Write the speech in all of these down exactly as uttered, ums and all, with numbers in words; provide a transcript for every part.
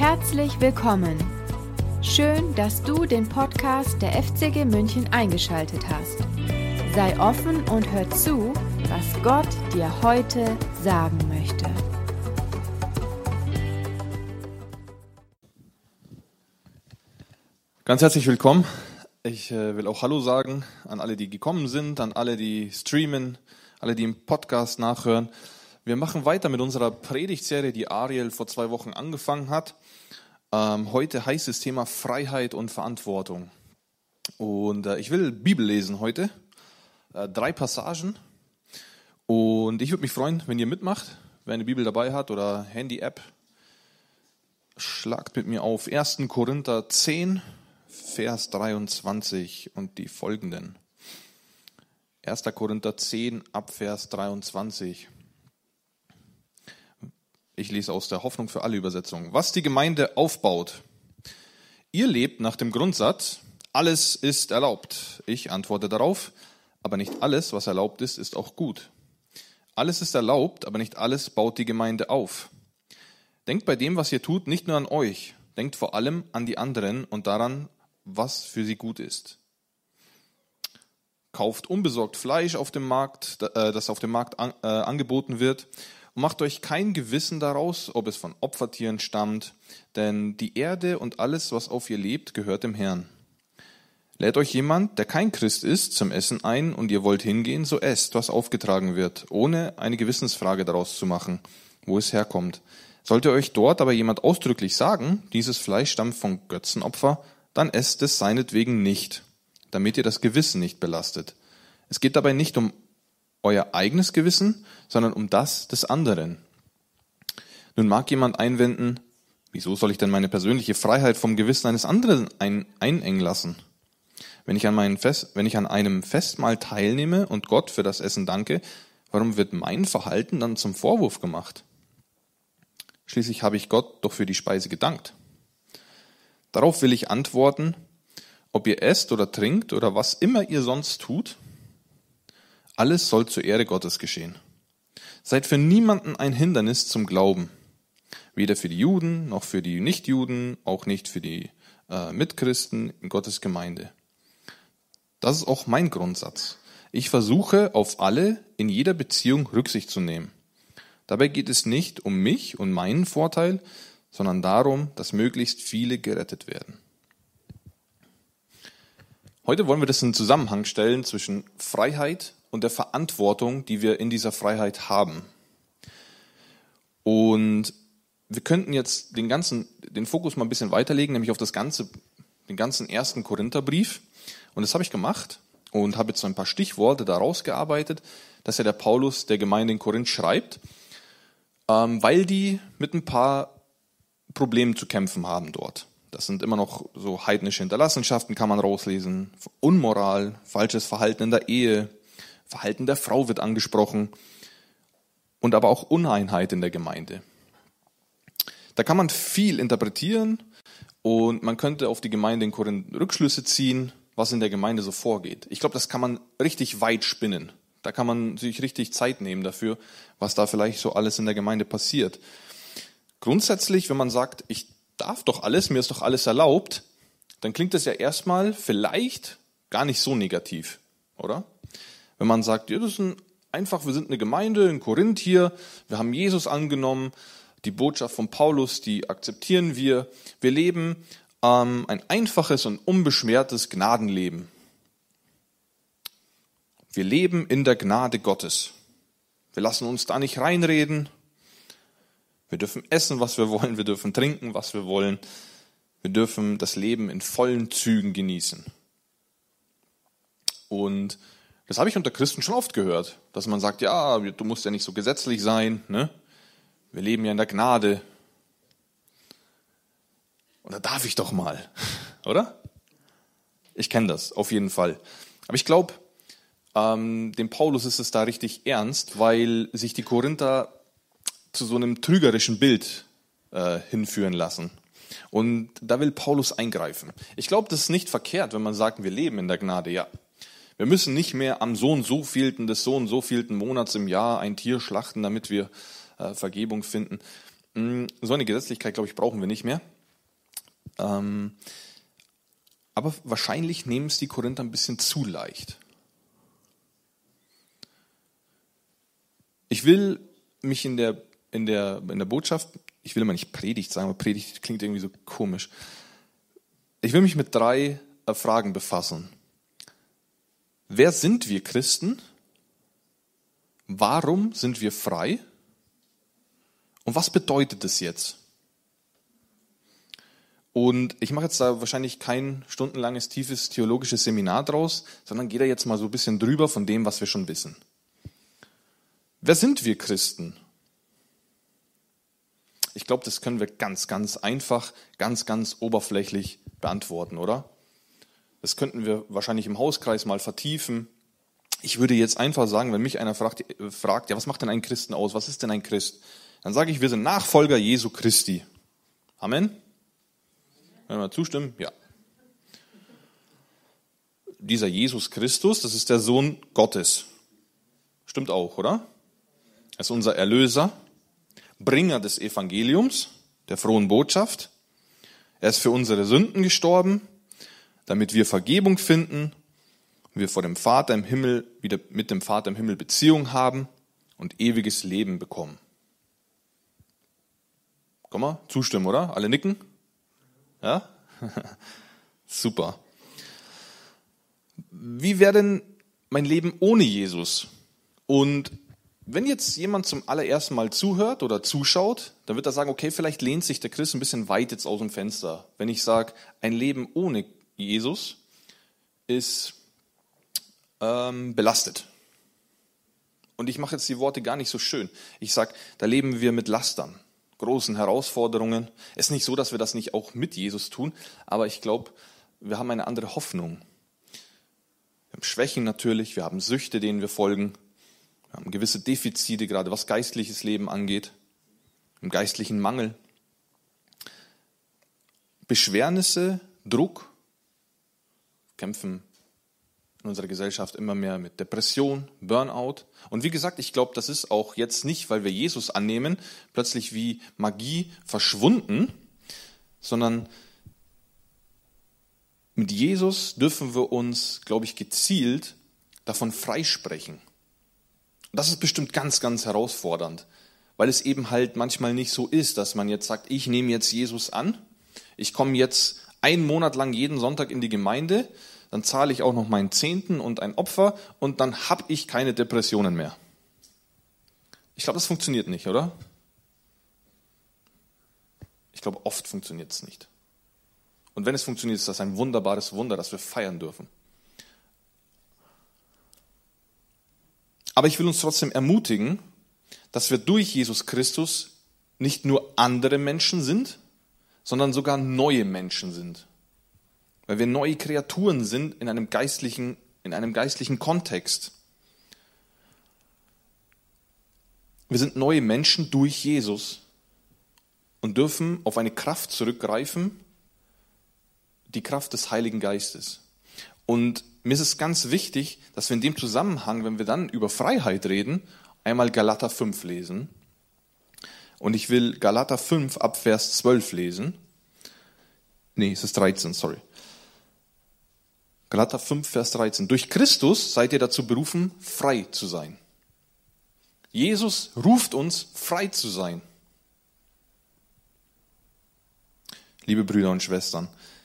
Herzlich willkommen. Schön, dass du den Podcast der F C G München eingeschaltet hast. Sei offen und hör zu, was Gott dir heute sagen möchte. Ganz herzlich willkommen. Ich äh, will auch Hallo sagen an alle, die gekommen sind, an alle, die streamen, alle, die im Podcast nachhören. Wir machen weiter mit unserer Predigtserie, die Ariel vor zwei Wochen angefangen hat. Ähm, heute heißt das Thema Freiheit und Verantwortung. Und äh, ich will Bibel lesen heute, äh, drei Passagen. Und ich würde mich freuen, wenn ihr mitmacht, wer eine Bibel dabei hat oder Handy-App. Schlagt mit mir auf erster Korinther zehn, Vers dreiundzwanzig und die folgenden. erster Korinther zehn, ab Vers dreiundzwanzig. Ich lese aus der Hoffnung für alle Übersetzungen. Was die Gemeinde aufbaut. Ihr lebt nach dem Grundsatz, alles ist erlaubt. Ich antworte darauf, aber nicht alles, was erlaubt ist, ist auch gut. Alles ist erlaubt, aber nicht alles baut die Gemeinde auf. Denkt bei dem, was ihr tut, nicht nur an euch. Denkt vor allem an die anderen und daran, was für sie gut ist. Kauft unbesorgt Fleisch auf dem Markt, das auf dem Markt an, äh, angeboten wird. Und macht euch kein Gewissen daraus, ob es von Opfertieren stammt, denn die Erde und alles, was auf ihr lebt, gehört dem Herrn. Lädt euch jemand, der kein Christ ist, zum Essen ein und ihr wollt hingehen, so esst, was aufgetragen wird, ohne eine Gewissensfrage daraus zu machen, wo es herkommt. Sollte euch dort aber jemand ausdrücklich sagen, dieses Fleisch stammt von Götzenopfer, dann esst es seinetwegen nicht, damit ihr das Gewissen nicht belastet. Es geht dabei nicht um euer eigenes Gewissen, sondern um das des anderen. Nun mag jemand einwenden, wieso soll ich denn meine persönliche Freiheit vom Gewissen eines anderen ein, einengen lassen? Wenn ich, an meinen Fest, wenn ich an einem Festmahl teilnehme und Gott für das Essen danke, warum wird mein Verhalten dann zum Vorwurf gemacht? Schließlich habe ich Gott doch für die Speise gedankt. Darauf will ich antworten, ob ihr esst oder trinkt oder was immer ihr sonst tut, alles soll zur Ehre Gottes geschehen. Seid für niemanden ein Hindernis zum Glauben. Weder für die Juden, noch für die Nichtjuden, auch nicht für die äh, Mitchristen in Gottes Gemeinde. Das ist auch mein Grundsatz. Ich versuche, auf alle in jeder Beziehung Rücksicht zu nehmen. Dabei geht es nicht um mich und meinen Vorteil, sondern darum, dass möglichst viele gerettet werden. Heute wollen wir das in Zusammenhang stellen zwischen Freiheit und der Verantwortung, die wir in dieser Freiheit haben. Und wir könnten jetzt den ganzen, den Fokus mal ein bisschen weiterlegen, nämlich auf das ganze, den ganzen ersten Korintherbrief. Und das habe ich gemacht und habe jetzt so ein paar Stichworte da rausgearbeitet, dass ja der Paulus der Gemeinde in Korinth schreibt, ähm, weil die mit ein paar Problemen zu kämpfen haben dort. Das sind immer noch so heidnische Hinterlassenschaften, kann man rauslesen, Unmoral, falsches Verhalten in der Ehe, Verhalten der Frau wird angesprochen und aber auch Uneinheit in der Gemeinde. Da kann man viel interpretieren und man könnte auf die Gemeinde in Korinth Rückschlüsse ziehen, was in der Gemeinde so vorgeht. Ich glaube, das kann man richtig weit spinnen. Da kann man sich richtig Zeit nehmen dafür, was da vielleicht so alles in der Gemeinde passiert. Grundsätzlich, wenn man sagt, ich darf doch alles, mir ist doch alles erlaubt, dann klingt das ja erstmal vielleicht gar nicht so negativ, oder? Wenn man sagt, ja, das ist ein, einfach, wir sind eine Gemeinde in Korinth hier, wir haben Jesus angenommen, die Botschaft von Paulus, die akzeptieren wir, wir leben ähm, ein einfaches und unbeschwertes Gnadenleben. Wir leben in der Gnade Gottes. Wir lassen uns da nicht reinreden. Wir dürfen essen, was wir wollen, wir dürfen trinken, was wir wollen. Wir dürfen das Leben in vollen Zügen genießen. Und das habe ich unter Christen schon oft gehört, dass man sagt, ja, du musst ja nicht so gesetzlich sein, ne? Wir leben ja in der Gnade. Und da darf ich doch mal, oder? Ich kenne das, auf jeden Fall. Aber ich glaube, ähm, dem Paulus ist es da richtig ernst, weil sich die Korinther zu so einem trügerischen Bild äh, hinführen lassen. Und da will Paulus eingreifen. Ich glaube, das ist nicht verkehrt, wenn man sagt, wir leben in der Gnade, ja. Wir müssen nicht mehr am so und so vielten des so und so vielten Monats im Jahr ein Tier schlachten, damit wir äh, Vergebung finden. So eine Gesetzlichkeit, glaube ich, brauchen wir nicht mehr. Ähm, aber wahrscheinlich nehmen es die Korinther ein bisschen zu leicht. Ich will mich in der, in der, in der Botschaft, ich will immer nicht Predigt sagen, aber Predigt klingt irgendwie so komisch. Ich will mich mit drei äh, Fragen befassen. Wer sind wir Christen? Warum sind wir frei? Und was bedeutet das jetzt? Und ich mache jetzt da wahrscheinlich kein stundenlanges, tiefes theologisches Seminar draus, sondern gehe da jetzt mal so ein bisschen drüber von dem, was wir schon wissen. Wer sind wir Christen? Ich glaube, das können wir ganz, ganz einfach, ganz, ganz oberflächlich beantworten, oder? Das könnten wir wahrscheinlich im Hauskreis mal vertiefen. Ich würde jetzt einfach sagen, wenn mich einer fragt, fragt, ja, was macht denn ein Christen aus? Was ist denn ein Christ? Dann sage ich, wir sind Nachfolger Jesu Christi. Amen? Wenn wir zustimmen? Ja. Dieser Jesus Christus, das ist der Sohn Gottes. Stimmt auch, oder? Er ist unser Erlöser, Bringer des Evangeliums, der frohen Botschaft. Er ist für unsere Sünden gestorben, damit wir Vergebung finden, wir vor dem Vater im Himmel wieder mit dem Vater im Himmel Beziehung haben und ewiges Leben bekommen. Komm mal, zustimmen, oder? Alle nicken? Ja? Super. Wie wäre denn mein Leben ohne Jesus? Und wenn jetzt jemand zum allerersten Mal zuhört oder zuschaut, dann wird er sagen, okay, vielleicht lehnt sich der Christ ein bisschen weit jetzt aus dem Fenster. Wenn ich sage, ein Leben ohne Jesus ist ähm, belastet. Und ich mache jetzt die Worte gar nicht so schön. Ich sage, da leben wir mit Lastern, großen Herausforderungen. Es ist nicht so, dass wir das nicht auch mit Jesus tun, aber ich glaube, wir haben eine andere Hoffnung. Wir haben Schwächen natürlich, wir haben Süchte, denen wir folgen. Wir haben gewisse Defizite, gerade was geistliches Leben angeht, im geistlichen Mangel. Beschwernisse, Druck, kämpfen in unserer Gesellschaft immer mehr mit Depression, Burnout. Und wie gesagt, ich glaube, das ist auch jetzt nicht, weil wir Jesus annehmen, plötzlich wie Magie verschwunden, sondern mit Jesus dürfen wir uns, glaube ich, gezielt davon freisprechen. Das ist bestimmt ganz, ganz herausfordernd, weil es eben halt manchmal nicht so ist, dass man jetzt sagt, ich nehme jetzt Jesus an, ich komme jetzt einen Monat lang jeden Sonntag in die Gemeinde, dann zahle ich auch noch meinen Zehnten und ein Opfer und dann habe ich keine Depressionen mehr. Ich glaube, das funktioniert nicht, oder? Ich glaube, oft funktioniert es nicht. Und wenn es funktioniert, ist das ein wunderbares Wunder, das wir feiern dürfen. Aber ich will uns trotzdem ermutigen, dass wir durch Jesus Christus nicht nur andere Menschen sind, sondern sogar neue Menschen sind. Weil wir neue Kreaturen sind in einem geistlichen, in einem geistlichen Kontext. Wir sind neue Menschen durch Jesus und dürfen auf eine Kraft zurückgreifen, die Kraft des Heiligen Geistes. Und mir ist es ganz wichtig, dass wir in dem Zusammenhang, wenn wir dann über Freiheit reden, einmal Galater fünf lesen. Und ich will Galater fünf ab Vers zwölf lesen. Nee, es ist dreizehn, sorry. Galater fünf, Vers dreizehn. Durch Christus seid ihr dazu berufen, frei zu sein. Jesus ruft uns, frei zu sein. Liebe Brüder und Schwestern,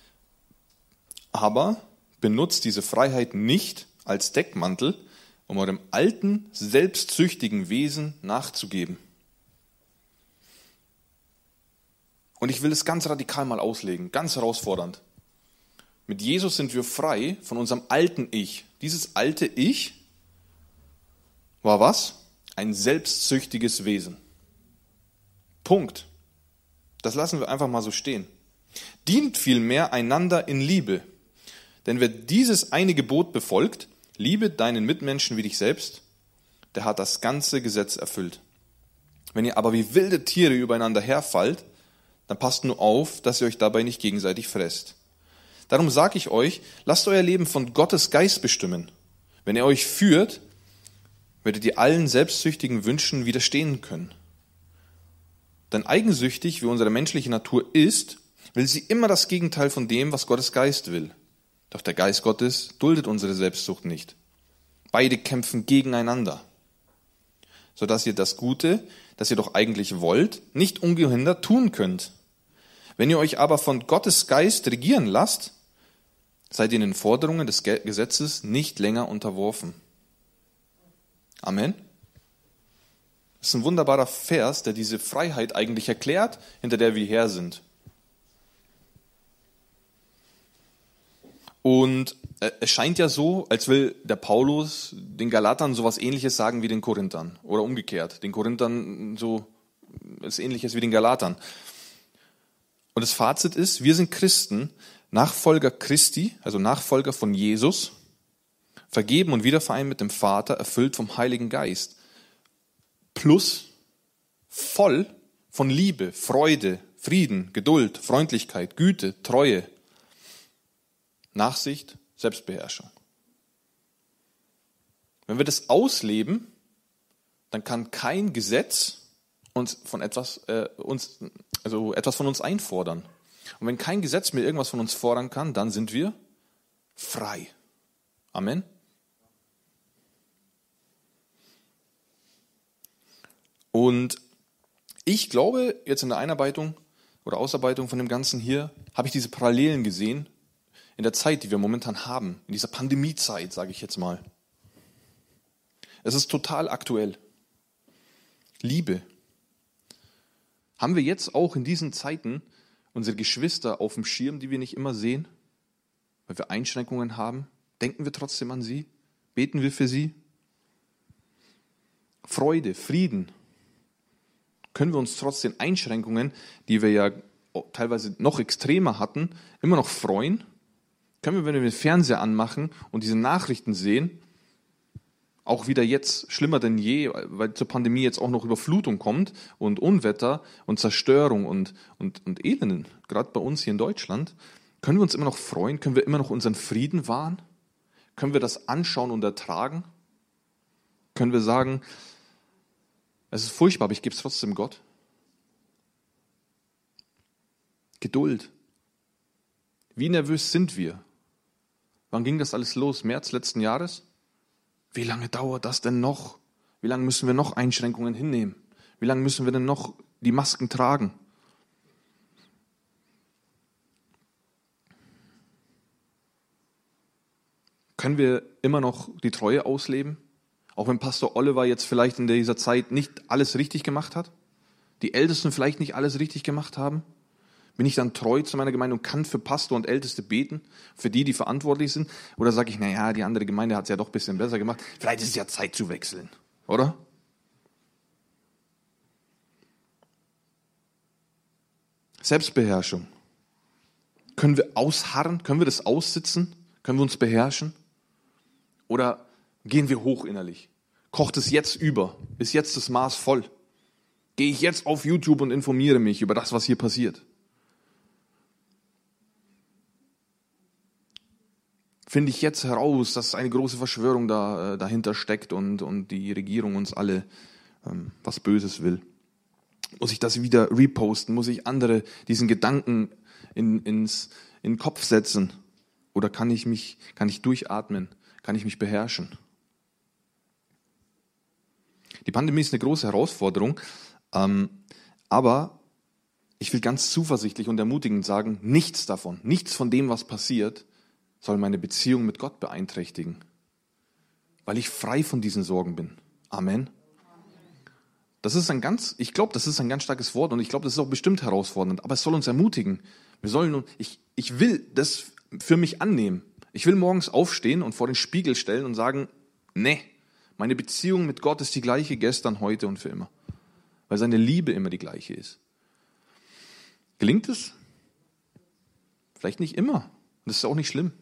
aber benutzt diese Freiheit nicht als Deckmantel, um eurem alten, selbstsüchtigen Wesen nachzugeben. Und ich will es ganz radikal mal auslegen, ganz herausfordernd. Mit Jesus sind wir frei von unserem alten Ich. Dieses alte Ich war was? Ein selbstsüchtiges Wesen. Punkt. Das lassen wir einfach mal so stehen. Dient vielmehr einander in Liebe. Denn wer dieses eine Gebot befolgt, liebe deinen Mitmenschen wie dich selbst, der hat das ganze Gesetz erfüllt. Wenn ihr aber wie wilde Tiere übereinander herfallt, dann passt nur auf, dass ihr euch dabei nicht gegenseitig fresst. Darum sage ich euch, lasst euer Leben von Gottes Geist bestimmen. Wenn er euch führt, werdet ihr allen selbstsüchtigen Wünschen widerstehen können. Denn eigensüchtig, wie unsere menschliche Natur ist, will sie immer das Gegenteil von dem, was Gottes Geist will. Doch der Geist Gottes duldet unsere Selbstsucht nicht. Beide kämpfen gegeneinander, sodass ihr das Gute, das ihr doch eigentlich wollt, nicht ungehindert tun könnt. Wenn ihr euch aber von Gottes Geist regieren lasst, seid ihr den Forderungen des Gesetzes nicht länger unterworfen. Amen. Das ist ein wunderbarer Vers, der diese Freiheit eigentlich erklärt, hinter der wir her sind. Und es scheint ja so, als will der Paulus den Galatern sowas Ähnliches sagen wie den Korinthern. Oder umgekehrt, den Korinthern so etwas Ähnliches wie den Galatern. Und das Fazit ist, wir sind Christen, Nachfolger Christi, also Nachfolger von Jesus, vergeben und wiedervereint mit dem Vater, erfüllt vom Heiligen Geist. Plus voll von Liebe, Freude, Frieden, Geduld, Freundlichkeit, Güte, Treue, Nachsicht, Selbstbeherrschung. Wenn wir das ausleben, dann kann kein Gesetz uns von etwas, äh, uns, also etwas von uns einfordern. Und wenn kein Gesetz mehr irgendwas von uns fordern kann, dann sind wir frei. Amen. Und ich glaube, jetzt in der Einarbeitung oder Ausarbeitung von dem Ganzen hier, habe ich diese Parallelen gesehen in der Zeit, die wir momentan haben, in dieser Pandemiezeit, sage ich jetzt mal. Es ist total aktuell. Liebe. Haben wir jetzt auch in diesen Zeiten unsere Geschwister auf dem Schirm, die wir nicht immer sehen, weil wir Einschränkungen haben? Denken wir trotzdem an sie? Beten wir für sie? Freude, Frieden. Können wir uns trotz den Einschränkungen, die wir ja teilweise noch extremer hatten, immer noch freuen? Können wir, wenn wir den Fernseher anmachen und diese Nachrichten sehen, auch wieder jetzt schlimmer denn je, weil zur Pandemie jetzt auch noch Überflutung kommt und Unwetter und Zerstörung und, und, und Elenden, gerade bei uns hier in Deutschland, können wir uns immer noch freuen? Können wir immer noch unseren Frieden wahren? Können wir das anschauen und ertragen? Können wir sagen, es ist furchtbar, aber ich gebe es trotzdem Gott? Geduld. Wie nervös sind wir? Wann ging das alles los? März letzten Jahres? Wie lange dauert das denn noch? Wie lange müssen wir noch Einschränkungen hinnehmen? Wie lange müssen wir denn noch die Masken tragen? Können wir immer noch die Treue ausleben? Auch wenn Pastor Oliver jetzt vielleicht in dieser Zeit nicht alles richtig gemacht hat? Die Ältesten vielleicht nicht alles richtig gemacht haben? Bin ich dann treu zu meiner Gemeinde und kann für Pastor und Älteste beten, für die, die verantwortlich sind? Oder sage ich, naja, die andere Gemeinde hat es ja doch ein bisschen besser gemacht. Vielleicht ist es ja Zeit zu wechseln, oder? Selbstbeherrschung. Können wir ausharren? Können wir das aussitzen? Können wir uns beherrschen? Oder gehen wir hoch innerlich? Kocht es jetzt über? Ist jetzt das Maß voll? Gehe ich jetzt auf YouTube und informiere mich über das, was hier passiert? Finde ich jetzt heraus, dass eine große Verschwörung da, äh, dahinter steckt und, und die Regierung uns alle ähm, was Böses will. Muss ich das wieder reposten? Muss ich andere diesen Gedanken in, ins, in den Kopf setzen? Oder kann ich mich, kann ich durchatmen? Kann ich mich beherrschen? Die Pandemie ist eine große Herausforderung, ähm, aber ich will ganz zuversichtlich und ermutigend sagen, nichts davon, nichts von dem, was passiert, soll meine Beziehung mit Gott beeinträchtigen, weil ich frei von diesen Sorgen bin. Amen. Das ist ein ganz, ich glaube, das ist ein ganz starkes Wort und ich glaube, das ist auch bestimmt herausfordernd, aber es soll uns ermutigen. Wir sollen, ich, ich will das für mich annehmen. Ich will morgens aufstehen und vor den Spiegel stellen und sagen, nee, meine Beziehung mit Gott ist die gleiche gestern, heute und für immer, weil seine Liebe immer die gleiche ist. Gelingt es? Vielleicht nicht immer. Das ist auch nicht schlimm.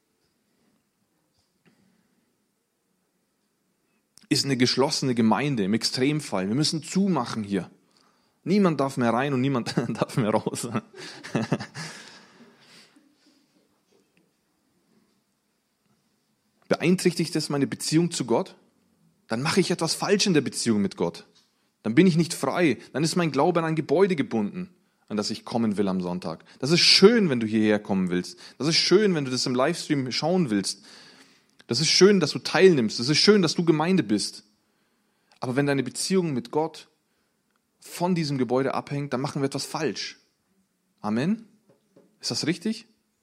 Ist eine geschlossene Gemeinde im Extremfall. Wir müssen zumachen hier. Niemand darf mehr rein und niemand darf mehr raus. Beeinträchtigt das meine Beziehung zu Gott? Dann mache ich etwas falsch in der Beziehung mit Gott. Dann bin ich nicht frei. Dann ist mein Glaube an ein Gebäude gebunden, an das ich kommen will am Sonntag. Das ist schön, wenn du hierher kommen willst. Das ist schön, wenn du das im Livestream schauen willst. Das ist schön, dass du teilnimmst. Das ist schön, dass du Gemeinde bist. Aber wenn deine Beziehung mit Gott von diesem Gebäude abhängt, dann machen wir etwas falsch. Amen? Ist das richtig?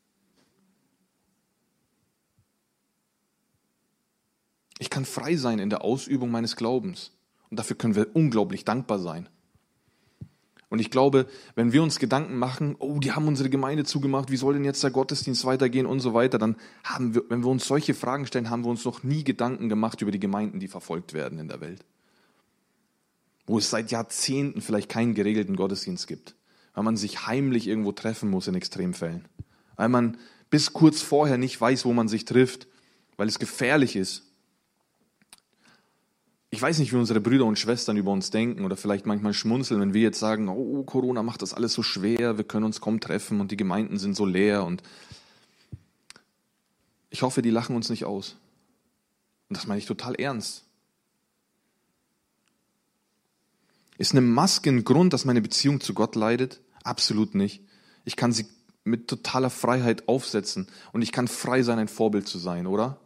Ich kann frei sein in der Ausübung meines Glaubens. Und dafür können wir unglaublich dankbar sein. Und ich glaube, wenn wir uns Gedanken machen, oh, die haben unsere Gemeinde zugemacht, wie soll denn jetzt der Gottesdienst weitergehen und so weiter, dann haben wir, wenn wir uns solche Fragen stellen, haben wir uns noch nie Gedanken gemacht über die Gemeinden, die verfolgt werden in der Welt. Wo es seit Jahrzehnten vielleicht keinen geregelten Gottesdienst gibt. Weil man sich heimlich irgendwo treffen muss in Extremfällen. Weil man bis kurz vorher nicht weiß, wo man sich trifft, weil es gefährlich ist. Ich weiß nicht, wie unsere Brüder und Schwestern über uns denken oder vielleicht manchmal schmunzeln, wenn wir jetzt sagen, oh, Corona macht das alles so schwer, wir können uns kaum treffen und die Gemeinden sind so leer. Und ich hoffe, die lachen uns nicht aus. Und das meine ich total ernst. Ist eine Maske ein Grund, dass meine Beziehung zu Gott leidet? Absolut nicht. Ich kann sie mit totaler Freiheit aufsetzen und ich kann frei sein, ein Vorbild zu sein, oder?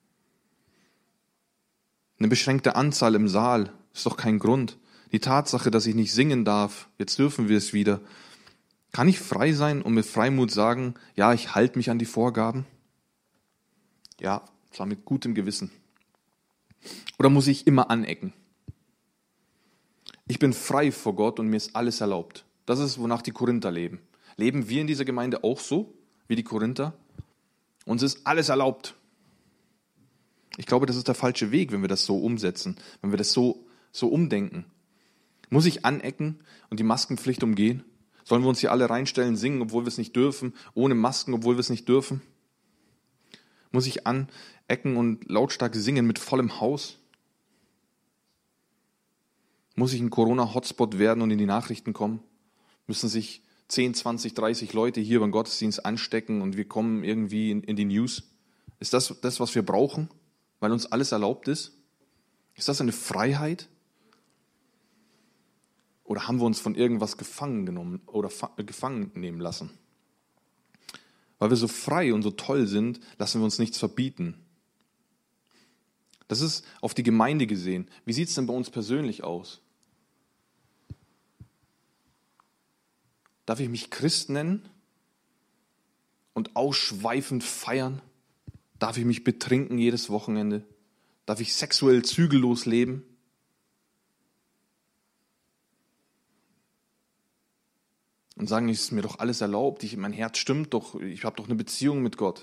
Eine beschränkte Anzahl im Saal ist doch kein Grund. Die Tatsache, dass ich nicht singen darf, jetzt dürfen wir es wieder. Kann ich frei sein und mit Freimut sagen, ja, ich halte mich an die Vorgaben? Ja, zwar mit gutem Gewissen. Oder muss ich immer anecken? Ich bin frei vor Gott und mir ist alles erlaubt. Das ist, wonach die Korinther leben. Leben wir in dieser Gemeinde auch so, wie die Korinther? Uns ist alles erlaubt. Ich glaube, das ist der falsche Weg, wenn wir das so umsetzen, wenn wir das so, so umdenken. Muss ich anecken und die Maskenpflicht umgehen? Sollen wir uns hier alle reinstellen, singen, obwohl wir es nicht dürfen, ohne Masken, obwohl wir es nicht dürfen? Muss ich anecken und lautstark singen mit vollem Haus? Muss ich ein Corona-Hotspot werden und in die Nachrichten kommen? Müssen sich zehn, zwanzig, dreißig Leute hier beim Gottesdienst anstecken und wir kommen irgendwie in, in die News? Ist das das, was wir brauchen? Weil uns alles erlaubt ist? Ist das eine Freiheit? Oder haben wir uns von irgendwas gefangen genommen oder fa- gefangen nehmen lassen? Weil wir so frei und so toll sind, lassen wir uns nichts verbieten. Das ist auf die Gemeinde gesehen. Wie sieht es denn bei uns persönlich aus? Darf ich mich Christ nennen und ausschweifend feiern? Darf ich mich betrinken jedes Wochenende? Darf ich sexuell zügellos leben? Und sagen, es ist mir doch alles erlaubt, ich, mein Herz stimmt doch, ich habe doch eine Beziehung mit Gott.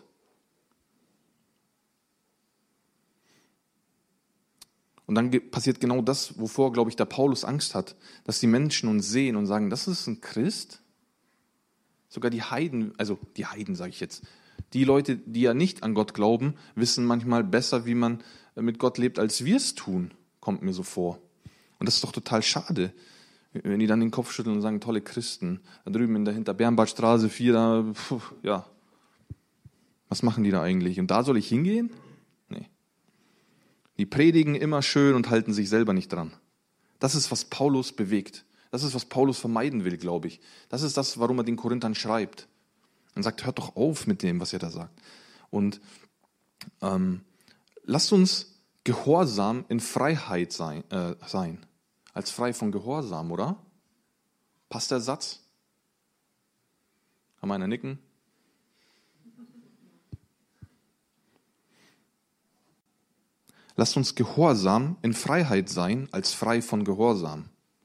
Und dann passiert genau das, wovor, glaube ich, der Paulus Angst hat, dass die Menschen uns sehen und sagen, das ist ein Christ? Sogar die Heiden, also die Heiden sage ich jetzt, die Leute, die ja nicht an Gott glauben, wissen manchmal besser, wie man mit Gott lebt, als wir es tun, kommt mir so vor. Und das ist doch total schade, wenn die dann den Kopf schütteln und sagen, tolle Christen, da drüben in der hinter Bernbadstraße vier, da, puh, ja, was machen die da eigentlich? Und da soll ich hingehen? Nee. Die predigen immer schön und halten sich selber nicht dran. Das ist, was Paulus bewegt. Das ist, was Paulus vermeiden will, glaube ich. Das ist das, warum er den Korinthern schreibt. Und sagt, hört doch auf mit dem, was ihr da sagt. Und ähm, lasst uns gehorsam in Freiheit sein, äh, sein. Als frei von Gehorsam, oder? Passt der Satz? Kann einer nicken? Lasst uns gehorsam in Freiheit sein, als frei von Gehorsam.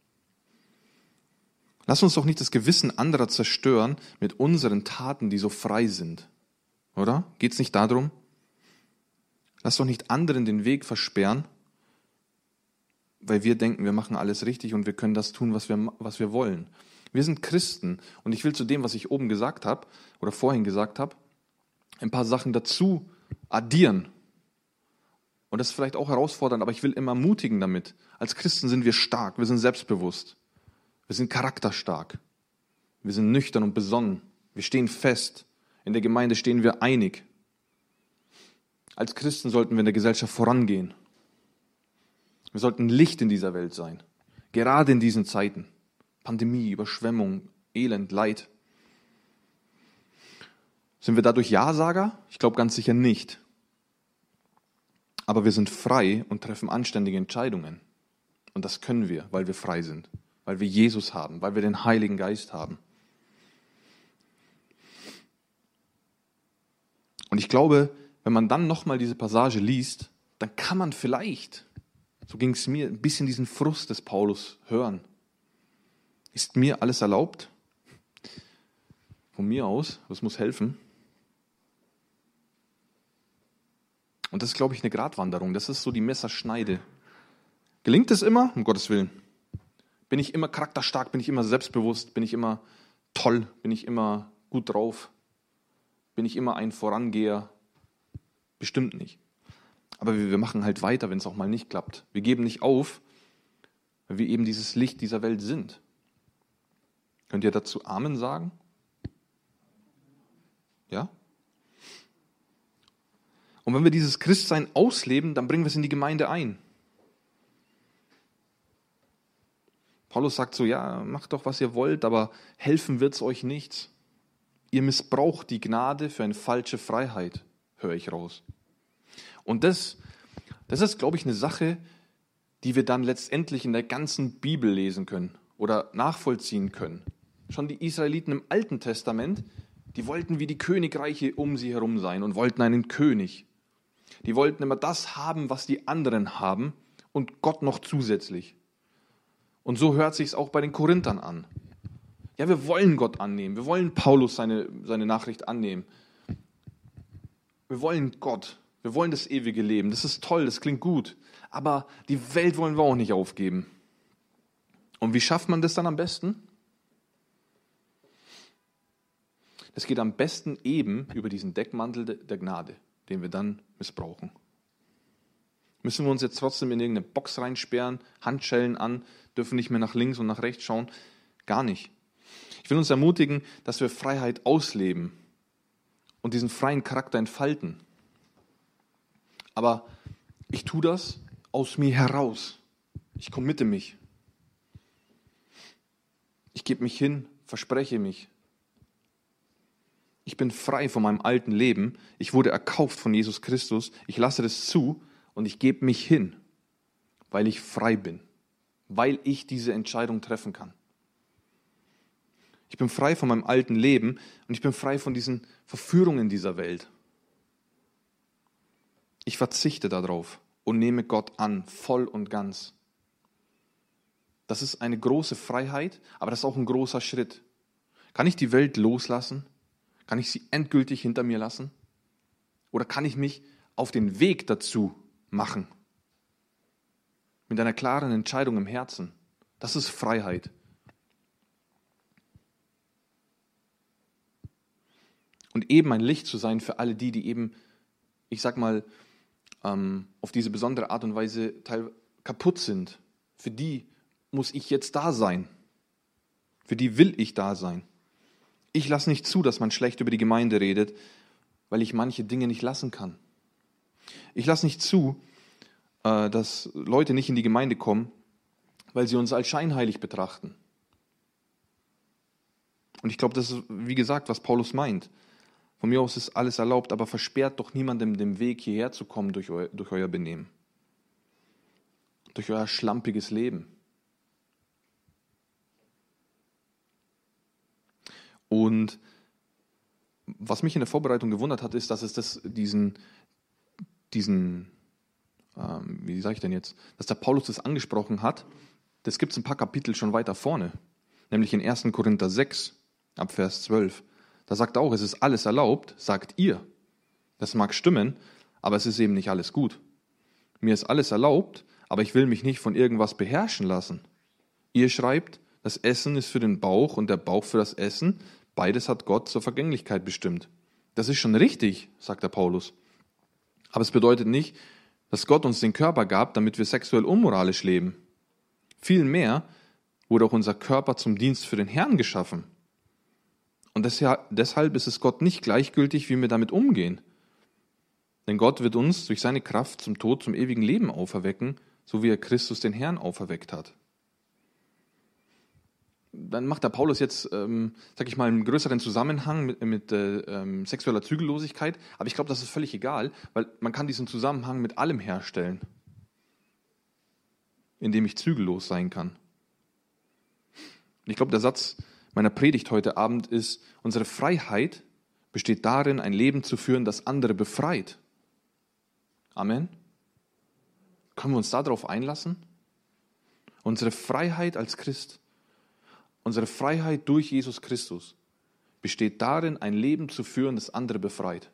Lass uns doch nicht das Gewissen anderer zerstören mit unseren Taten, die so frei sind. Oder? Geht es nicht darum? Lass doch nicht anderen den Weg versperren, weil wir denken, wir machen alles richtig und wir können das tun, was wir, was wir wollen. Wir sind Christen und ich will zu dem, was ich oben gesagt habe oder vorhin gesagt habe, ein paar Sachen dazu addieren. Und das ist vielleicht auch herausfordernd, aber ich will immer ermutigen damit. Als Christen sind wir stark, wir sind selbstbewusst. Wir sind charakterstark. Wir sind nüchtern und besonnen. Wir stehen fest. In der Gemeinde stehen wir einig. Als Christen sollten wir in der Gesellschaft vorangehen. Wir sollten Licht in dieser Welt sein. Gerade in diesen Zeiten. Pandemie, Überschwemmung, Elend, Leid. Sind wir dadurch Ja-Sager? Ich glaube ganz sicher nicht. Aber wir sind frei und treffen anständige Entscheidungen. Und das können wir, weil wir frei sind. Weil wir Jesus haben, weil wir den Heiligen Geist haben. Und ich glaube, wenn man dann nochmal diese Passage liest, dann kann man vielleicht, so ging es mir, ein bisschen diesen Frust des Paulus hören. Ist mir alles erlaubt? Von mir aus, das muss helfen. Und das ist, glaube ich, eine Gratwanderung. Das ist so die Messerschneide. Gelingt es immer? Um Gottes Willen. Bin ich immer charakterstark? Bin ich immer selbstbewusst? Bin ich immer toll? Bin ich immer gut drauf? Bin ich immer ein Vorangeher? Bestimmt nicht. Aber wir machen halt weiter, wenn es auch mal nicht klappt. Wir geben nicht auf, weil wir eben dieses Licht dieser Welt sind. Könnt ihr dazu Amen sagen? Ja? Und wenn wir dieses Christsein ausleben, dann bringen wir es in die Gemeinde ein. Paulus sagt so, ja, macht doch, was ihr wollt, aber helfen wird es euch nichts. Ihr missbraucht die Gnade für eine falsche Freiheit, höre ich raus. Und das, das ist, glaube ich, eine Sache, die wir dann letztendlich in der ganzen Bibel lesen können oder nachvollziehen können. Schon die Israeliten im Alten Testament, die wollten wie die Königreiche um sie herum sein und wollten einen König. Die wollten immer das haben, was die anderen haben und Gott noch zusätzlich. Und so hört sich es auch bei den Korinthern an. Ja, wir wollen Gott annehmen. Wir wollen Paulus seine, seine Nachricht annehmen. Wir wollen Gott. Wir wollen das ewige Leben. Das ist toll, das klingt gut. Aber die Welt wollen wir auch nicht aufgeben. Und wie schafft man das dann am besten? Es geht am besten eben über diesen Deckmantel der Gnade, den wir dann missbrauchen. Müssen wir uns jetzt trotzdem in irgendeine Box reinsperren, Handschellen an, dürfen nicht mehr nach links und nach rechts schauen? Gar nicht. Ich will uns ermutigen, dass wir Freiheit ausleben und diesen freien Charakter entfalten. Aber ich tue das aus mir heraus. Ich committe mich. Ich gebe mich hin, verspreche mich. Ich bin frei von meinem alten Leben. Ich wurde erkauft von Jesus Christus. Ich lasse das zu und ich gebe mich hin, weil ich frei bin, weil ich diese Entscheidung treffen kann. Ich bin frei von meinem alten Leben und ich bin frei von diesen Verführungen dieser Welt. Ich verzichte darauf und nehme Gott an, voll und ganz. Das ist eine große Freiheit, aber das ist auch ein großer Schritt. Kann ich die Welt loslassen? Kann ich sie endgültig hinter mir lassen? Oder kann ich mich auf den Weg dazu machen? Mit einer klaren Entscheidung im Herzen. Das ist Freiheit. Und eben ein Licht zu sein für alle die, die eben, ich sag mal, ähm, auf diese besondere Art und Weise teil kaputt sind. Für die muss ich jetzt da sein. Für die will ich da sein. Ich lasse nicht zu, dass man schlecht über die Gemeinde redet, weil ich manche Dinge nicht lassen kann. Ich lasse nicht zu, äh, dass Leute nicht in die Gemeinde kommen, weil sie uns als scheinheilig betrachten. Und ich glaube, das ist, wie gesagt, was Paulus meint. Von mir aus ist alles erlaubt, aber versperrt doch niemandem den Weg, hierher zu kommen durch eu, durch euer Benehmen. Durch euer schlampiges Leben. Und was mich in der Vorbereitung gewundert hat, ist, dass es das, diesen, diesen ähm, wie sage ich denn jetzt, dass der Paulus das angesprochen hat, das gibt es ein paar Kapitel schon weiter vorne, nämlich in ersten Korinther sechs, ab Vers zwölf. Da sagt er auch, es ist alles erlaubt, sagt ihr. Das mag stimmen, aber es ist eben nicht alles gut. Mir ist alles erlaubt, aber ich will mich nicht von irgendwas beherrschen lassen. Ihr schreibt, das Essen ist für den Bauch und der Bauch für das Essen. Beides hat Gott zur Vergänglichkeit bestimmt. Das ist schon richtig, sagt der Paulus. Aber es bedeutet nicht, dass Gott uns den Körper gab, damit wir sexuell unmoralisch leben. Vielmehr wurde auch unser Körper zum Dienst für den Herrn geschaffen. Und deshalb ist es Gott nicht gleichgültig, wie wir damit umgehen. Denn Gott wird uns durch seine Kraft zum Tod, zum ewigen Leben auferwecken, so wie er Christus den Herrn auferweckt hat. dann macht der Paulus jetzt, ähm, sag ich mal, einen größeren Zusammenhang mit, mit äh, ähm, sexueller Zügellosigkeit. Aber ich glaube, das ist völlig egal, weil man kann diesen Zusammenhang mit allem herstellen, indem ich zügellos sein kann. Und ich glaube, der Satz meiner Predigt heute Abend ist, unsere Freiheit besteht darin, ein Leben zu führen, das andere befreit. Amen. Können wir uns darauf einlassen? Unsere Freiheit als Christ, unsere Freiheit durch Jesus Christus besteht darin, ein Leben zu führen, das andere befreit.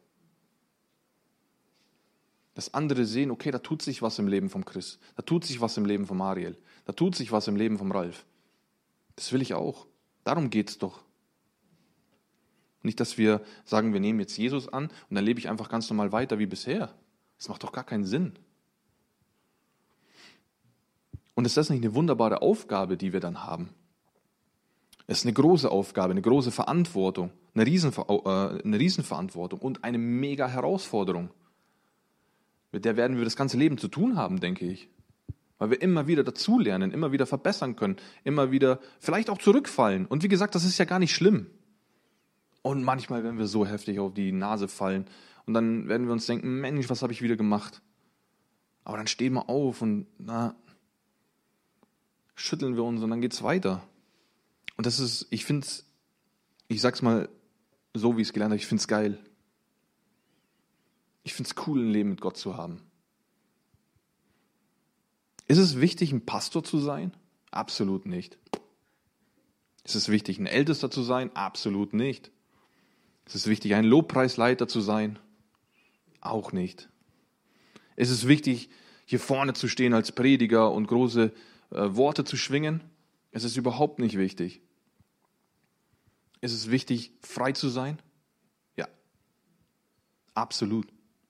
Dass andere sehen, okay, da tut sich was im Leben vom Chris, da tut sich was im Leben vom Ariel, da tut sich was im Leben vom Ralf. Das will ich auch. Darum geht es doch. Nicht, dass wir sagen, wir nehmen jetzt Jesus an und dann lebe ich einfach ganz normal weiter wie bisher. Das macht doch gar keinen Sinn. Und ist das nicht eine wunderbare Aufgabe, die wir dann haben? Es ist eine große Aufgabe, eine große Verantwortung, eine, Riesenver äh, eine Riesenverantwortung und eine mega Herausforderung. Mit der werden wir das ganze Leben zu tun haben, denke ich. Weil wir immer wieder dazulernen, immer wieder verbessern können, immer wieder vielleicht auch zurückfallen. Und wie gesagt, das ist ja gar nicht schlimm. Und manchmal werden wir so heftig auf die Nase fallen und dann werden wir uns denken, Mensch, was habe ich wieder gemacht? Aber dann stehen wir auf und na, schütteln wir uns und dann geht es weiter. Und das ist, ich finde es, ich sag's mal so, wie ich es gelernt habe, ich finde es geil. Ich finde es cool, ein Leben mit Gott zu haben. Ist es wichtig, ein Pastor zu sein? Absolut nicht. Ist es wichtig, ein Ältester zu sein? Absolut nicht. Ist es wichtig, ein Lobpreisleiter zu sein? Auch nicht. Ist es wichtig, hier vorne zu stehen als Prediger und große äh, Worte zu schwingen? Es ist überhaupt nicht wichtig. Ist es wichtig, frei zu sein? Ja. Absolut.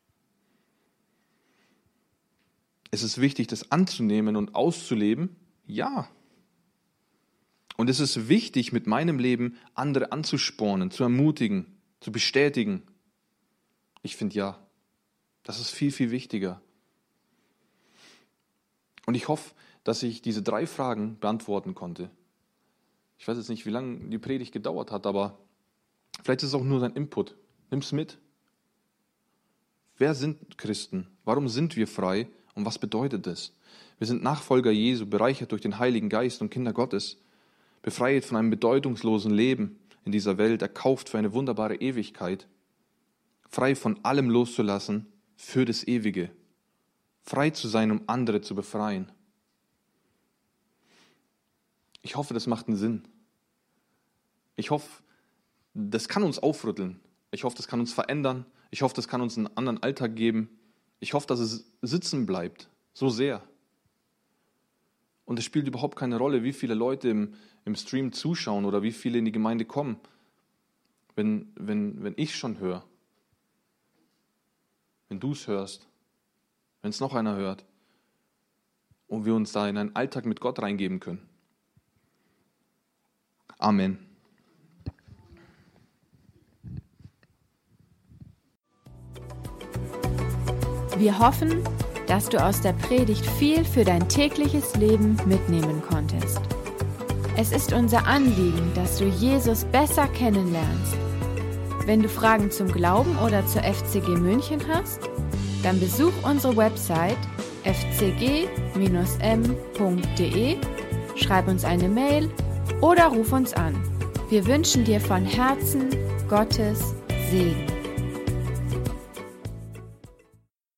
Ist es wichtig, das anzunehmen und auszuleben? Ja. Und es ist wichtig, mit meinem Leben andere anzuspornen, zu ermutigen, zu bestätigen. Ich finde ja, das ist viel, viel wichtiger. Und ich hoffe, dass ich diese drei Fragen beantworten konnte. Ich weiß jetzt nicht, wie lange die Predigt gedauert hat, aber vielleicht ist es auch nur dein Input. Nimm es mit. Wer sind Christen? Warum sind wir frei? Und was bedeutet es? Wir sind Nachfolger Jesu, bereichert durch den Heiligen Geist und Kinder Gottes, befreit von einem bedeutungslosen Leben in dieser Welt, erkauft für eine wunderbare Ewigkeit, frei von allem loszulassen für das Ewige, frei zu sein, um andere zu befreien. Ich hoffe, das macht einen Sinn. Ich hoffe, das kann uns aufrütteln. Ich hoffe, das kann uns verändern. Ich hoffe, das kann uns einen anderen Alltag geben. Ich hoffe, dass es sitzen bleibt, so sehr. Und es spielt überhaupt keine Rolle, wie viele Leute im, im Stream zuschauen oder wie viele in die Gemeinde kommen. Wenn, wenn, wenn ich schon höre, wenn du es hörst, wenn es noch einer hört und wir uns da in einen Alltag mit Gott reingeben können. Amen. Wir hoffen, dass du aus der Predigt viel für dein tägliches Leben mitnehmen konntest. Es ist unser Anliegen, dass du Jesus besser kennenlernst. Wenn du Fragen zum Glauben oder zur F C G München hast, dann besuch unsere Website f c g dash m punkt d e, schreib uns eine Mail oder ruf uns an. Wir wünschen dir von Herzen Gottes Segen.